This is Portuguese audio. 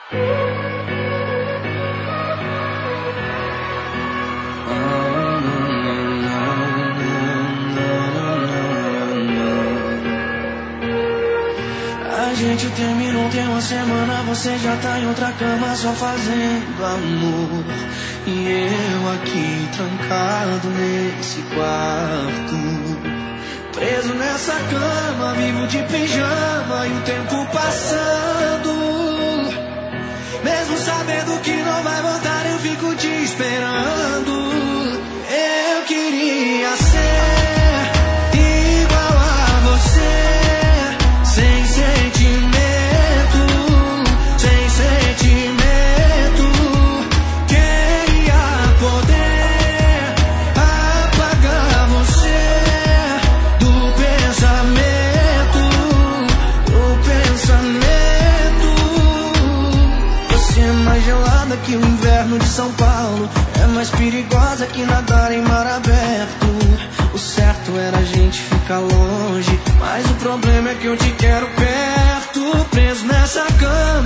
A gente terminou, tem uma semana, você já tá em outra cama só fazendo amor. E eu aqui trancado nesse quarto, preso nessa cama, vivo de pijama e o tempo passando. Mesmo sabendo que não vai voltar, eu fico te esperando. Eu queria ser igual a você, sem sentimento, sem sentimento. Queria poder apagar você do pensamento, do pensamento. Você é mais gelada que o inverno de São Paulo, é mais perigosa que nadar em mar aberto. O certo era a gente ficar longe, mas o problema é que eu te quero perto, preso nessa cama.